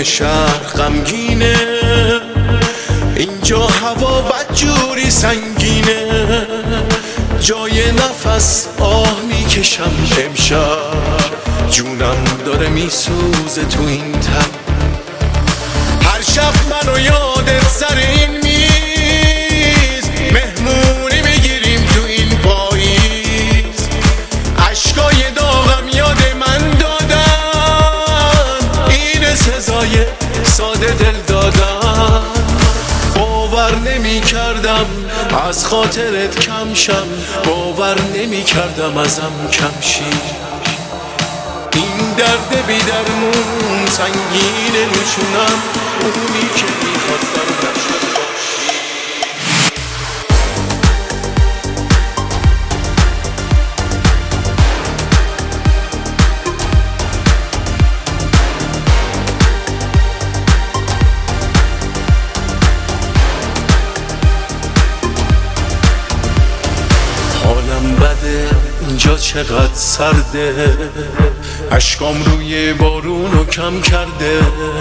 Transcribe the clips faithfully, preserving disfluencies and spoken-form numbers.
شهر غمگینه، اینجا هوا بدجوری سنگینه، جای نفس آه میکشم امشب، جونم داره میسوزه تو این تن. هر شب منو یادت سر این میز، مهمونی میگیریم تو این پاییز، عشقای داغم یاد من دادن، این سزای ساده دل دادن. باور نمی کردم از خاطرت کم شم، باور نمی کردم ازم کم شی، این درد بی درمون سنگین روشونم، اونی که میخواستم نشد باشی. حالم بده اینجا چقدر سرده، اشکام روی بارونو کم کرده،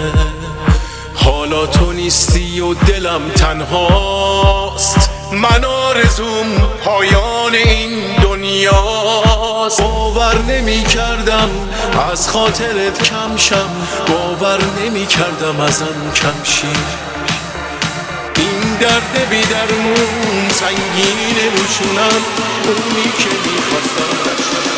حالا تو نیستی و دلم تنهاست، من آرزوم پایان این دنیاست. باور نمی کردم از خاطرت کم شم، باور نمی کردم ازم کم شی، این درد بی درمون سنگین روشونم، اونی که میخواستم نشد.